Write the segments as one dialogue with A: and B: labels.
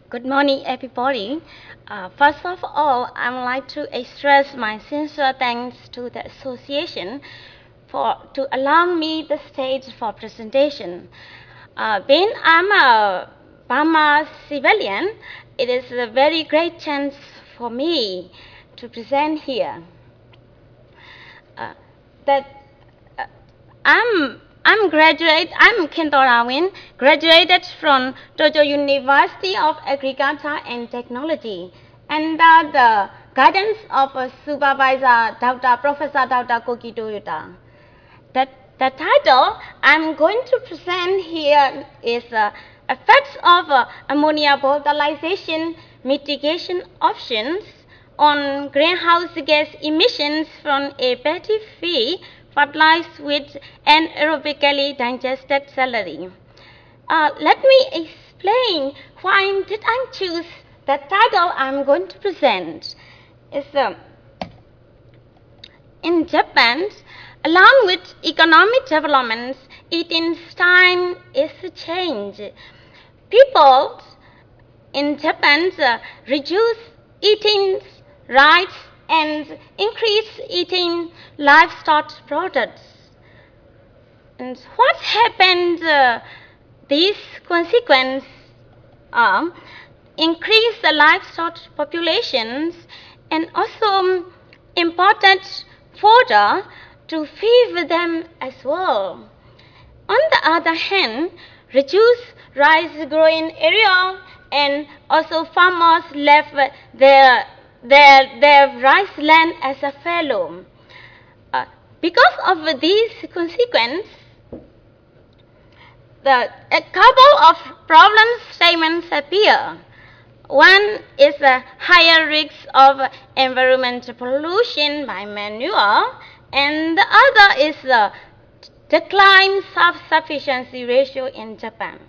A: Good morning, everybody. First of all, I would like to express my sincere thanks to the association to allow me the stage for presentation. Being I'm a Burma civilian, it is a very great chance for me to present here. That I'm Kinto Rawin, graduated from Tojo University of Agriculture and Technology under the guidance of supervisor Professor Dr. Koki Toyota. The title I'm going to present here is Effects of Ammonia Volatilization Mitigation Options on Greenhouse Gas Emissions from a petty feed fertilized with anaerobically digested celery. Let me explain why did I choose the title I'm going to present. In Japan, along with economic developments, eating time is a change. People in Japan reduce eating rice and increase eating livestock products. And what happened? These consequences increase the livestock populations and also imported fodder to feed them as well. On the other hand, reduce rice growing area and also farmers left their rice land as a fallow. Because of these consequences, a couple of problem statements appear. One is a higher risk of environmental pollution by manure, and the other is the decline self-sufficiency ratio in Japan.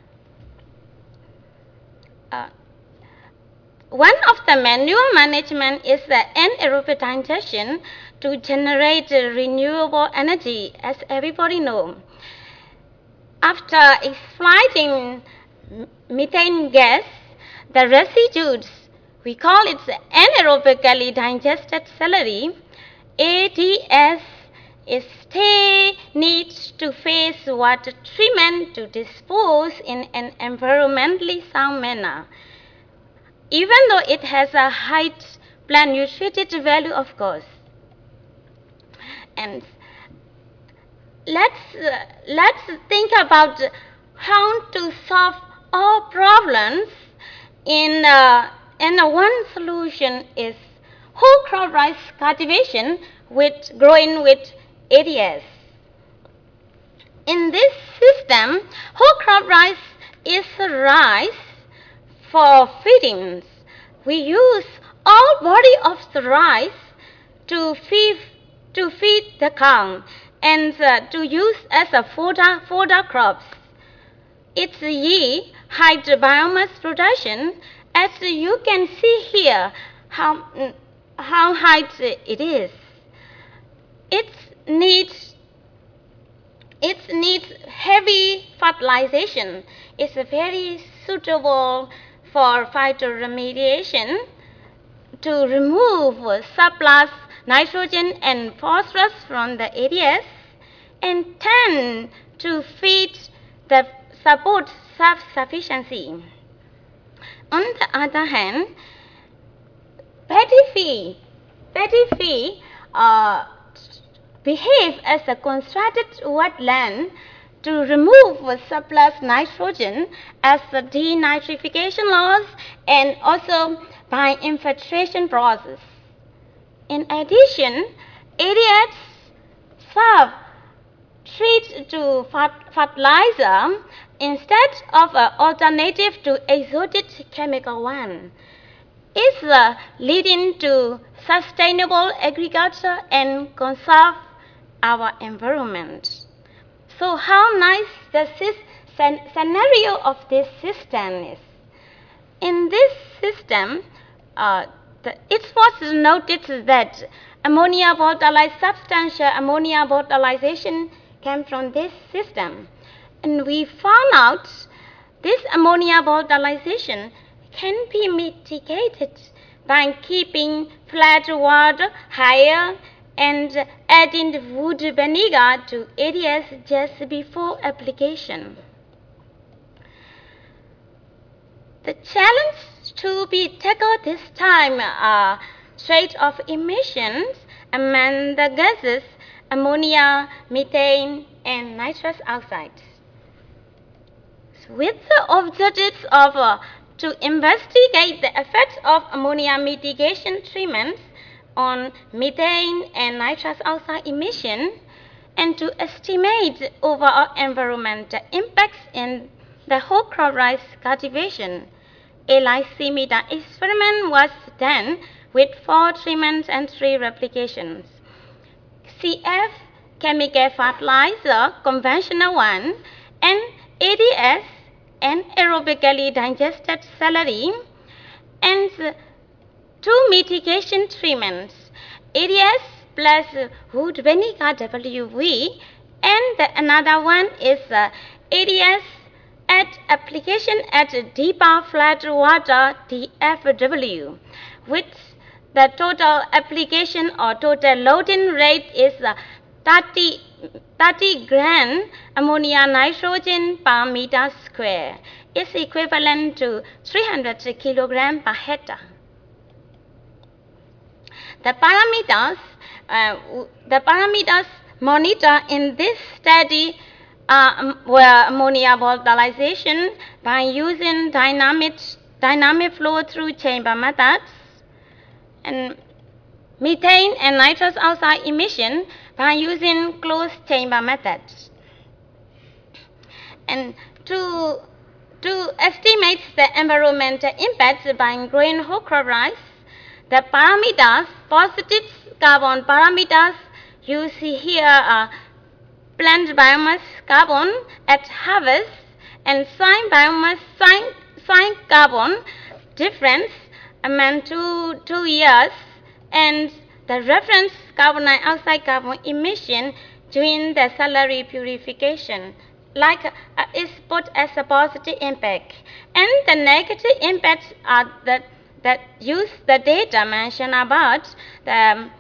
A: One of the manure management is the anaerobic digestion to generate renewable energy, as everybody knows. After exploiting methane gas, the residues, we call it anaerobically digested celery, ADS, needs to face water treatment to dispose in an environmentally sound manner, even though it has a high plant nutritive value, of course. And let's think about how to solve all problems. In one solution is whole crop rice cultivation growing with ADS. In this system, whole crop rice is rice for feedings. We use all body of the rice to feed the cow and to use as a fodder crops. Its yield high biomass production, as you can see here how high it is. It needs heavy fertilization. It's very suitable for phytoremediation to remove surplus nitrogen and phosphorus from the ADS and tend to feed the support self-sufficiency. On the other hand, petty feed behave as a constructed wetland to remove surplus nitrogen as the denitrification loss and also by infiltration process. In addition, ADS serve treat to fertilizer instead of an alternative to exotic chemical one. It's leading to sustainable agriculture and conserve our environment. So how nice the scenario of this system is. In this system, it was noted that substantial ammonia volatilization came from this system. And we found out this ammonia volatilization can be mitigated by keeping flat water higher and adding wood vinegar to areas just before application. The challenge to be tackled this time are rate of emissions among the gases ammonia, methane, and nitrous oxides. With the objectives of to investigate the effects of ammonia mitigation treatments on methane and nitrous oxide emission and to estimate overall environmental impacts in the whole crop rice cultivation. A lysimeter experiment was done with 4 treatments and 3 replications. CF, chemical fertilizer, conventional one, and ADS, and aerobically digested celery, and 2 mitigation treatments, ADS plus wood vinegar WV, and another one is ADS at application at deeper flat water DFW, with the total application or total loading rate is 30 gram ammonia nitrogen per meter square. Is equivalent to 300 kilogram per hectare. The parameters monitored in this study were ammonia volatilization by using dynamic flow through chamber methods, and methane and nitrous oxide emission by using closed chamber methods. And to estimate the environmental impacts by growing whole crop rice, the parameters, positive carbon parameters used here are plant biomass carbon at harvest and soil biomass soil carbon difference among 2 years, and the reference carbon dioxide carbon emission during the celery purification, like is put as a positive impact, and the negative impacts are that use the data mentioned about the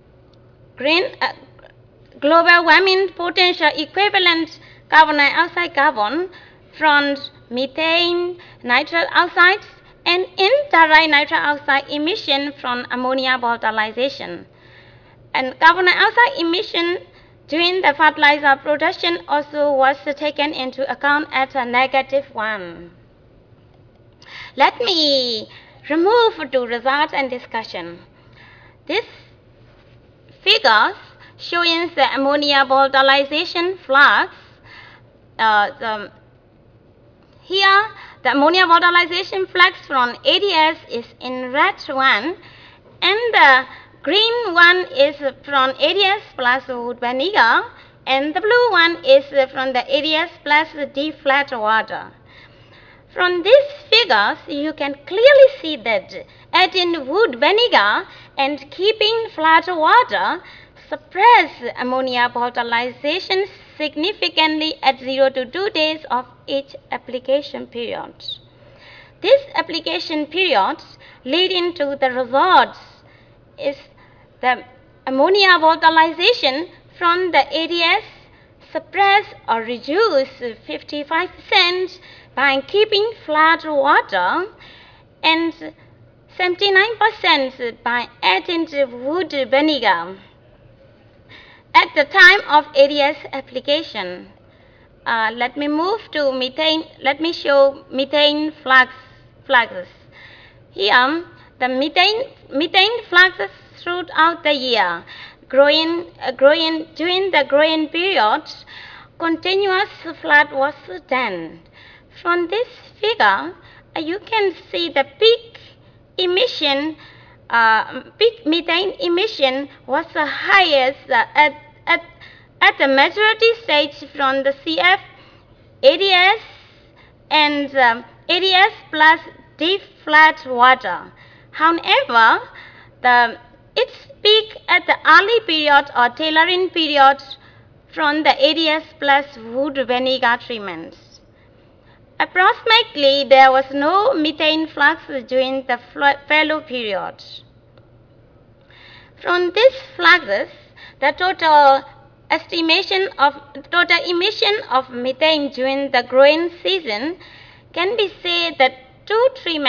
A: global warming potential equivalent carbon dioxide carbon from methane, nitrous oxides, and indirect nitrous oxide emission from ammonia volatilization. And carbon dioxide emission during the fertilizer production also was taken into account as a -1. Let me remove the results and discussion. This figures showing the ammonia volatilization flux. Here, the ammonia volatilization flux from ADS is in red one, and the green one is from ADS plus wood vinegar, and the blue one is from the ADS plus deep flat water. From these figures, you can clearly see that adding wood vinegar and keeping flat water suppress ammonia volatilization significantly at 0 to 2 days of each application period. This application period leading to the results is the ammonia volatilization from the ADS suppress or reduce 55% by keeping flat water and 79% by adding wood vinegar. At the time of ADS application, let me move to methane. Let me show methane fluxes. Here, the methane fluxes throughout the year, growing during the growing period. Continuous flood was done. From this figure, you can see the peak emission. Peak methane emission was the highest at the maturity stage from the CF, ADS, and ADS plus deep flat water. However, its peak at the early period or tailoring period from the ADS plus wood vinegar treatments. Approximately, there was no methane flux during the fallow period. From these fluxes, the total emission of methane during the growing season can be said that two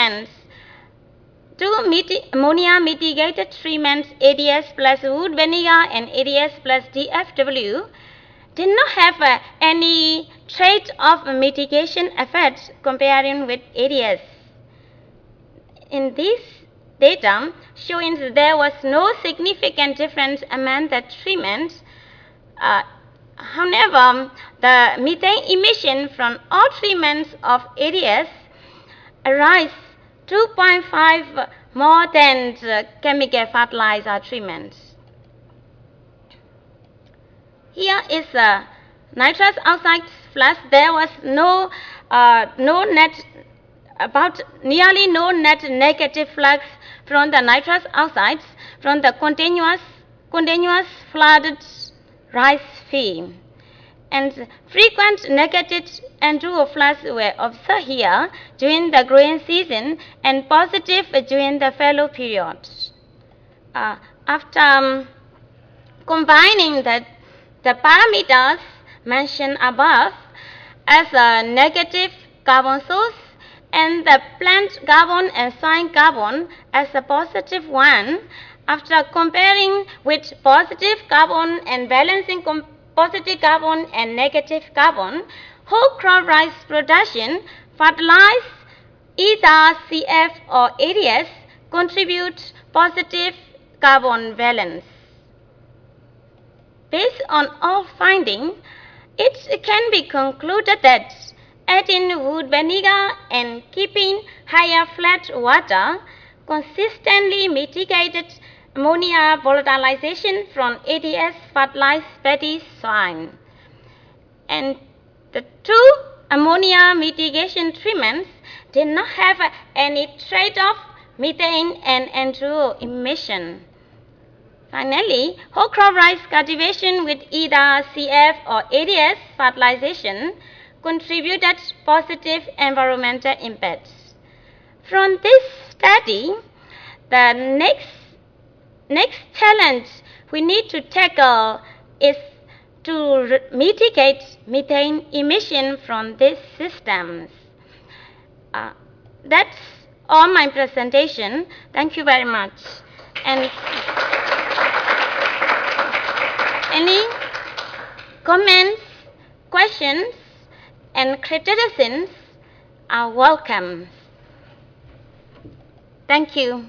A: ammonia mitigated treatments, ADS plus wood vinegar and ADS plus DFW, did not have any trait of mitigation effect comparing with ADS. In this data, showing there was no significant difference among the treatments. However, the methane emission from all treatments of ADS arise 2.5 more than the chemical fertilizer treatments. Here is a nitrous oxide flux. There was nearly no net negative flux from the nitrous oxides from the continuous flooded rice field. And frequent negative Andrew floods were observed here during the growing season and positive during the fallow period. After combining the parameters mentioned above as a negative carbon source and the plant carbon and soil carbon as a positive one, after comparing with positive carbon and balancing positive carbon and negative carbon, whole crop rice production, fertilize either CF or ADS contribute positive carbon balance. Based on all findings, it can be concluded that adding wood vinegar and keeping higher flat water consistently mitigated ammonia volatilization from ADS fertilized paddy soil. And the two ammonia mitigation treatments did not have any trade-off methane and NO2 emission. Finally, whole crop rice cultivation with either CF or ADS fertilization contributed positive environmental impacts. From this study, the next challenge we need to tackle is to mitigate methane emission from these systems. That's all my presentation. Thank you very much. And any comments, questions, and criticisms are welcome. Thank you.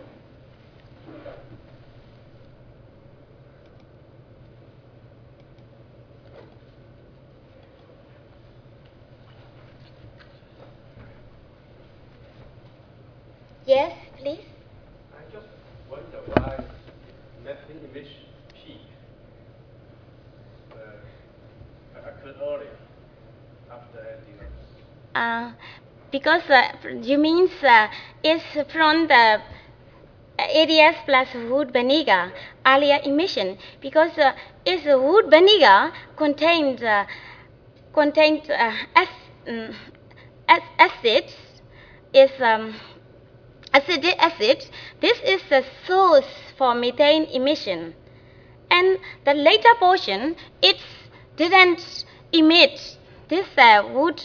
A: Yes, please.
B: I just wonder why methane emission peak occurred earlier after adding
A: Because you means it's from the ADS plus wood vinegar earlier emission, because it's wood vinegar contained acids, is acidic acid. This is the source for methane emission, and the later portion it didn't emit this wood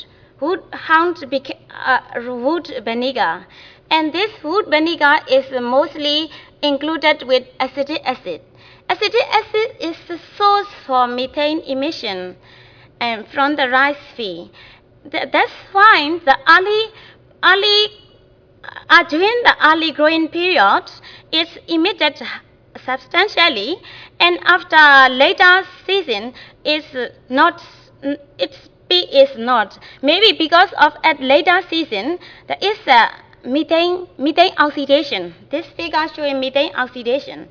A: vinegar, and this wood vinegar is mostly included with acetic acid. Acetic acid is the source for methane emission from the rice field. That's why the during the early growing period, it's emitted substantially, and after later season, its peak is not. Maybe because of at later season, there is a methane oxidation. This figure showing methane oxidation.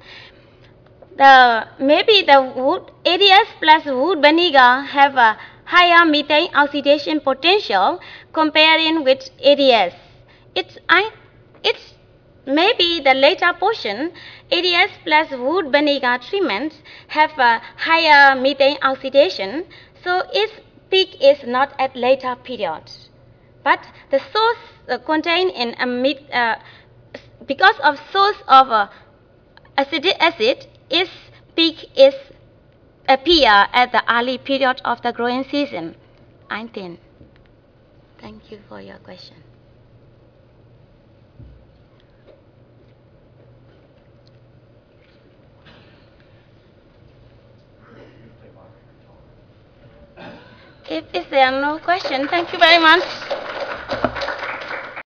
A: Maybe the wood ADS plus wood vinegar have a higher methane oxidation potential comparing with ADS. It's maybe the later portion, ADS plus wood vinegar treatments have a higher methane oxidation, so its peak is not at later period. but the source contained in because of source of acetic acid is peak is appear at the early period of the growing season. I think. Thank you for your question. If there are no questions, thank you very much.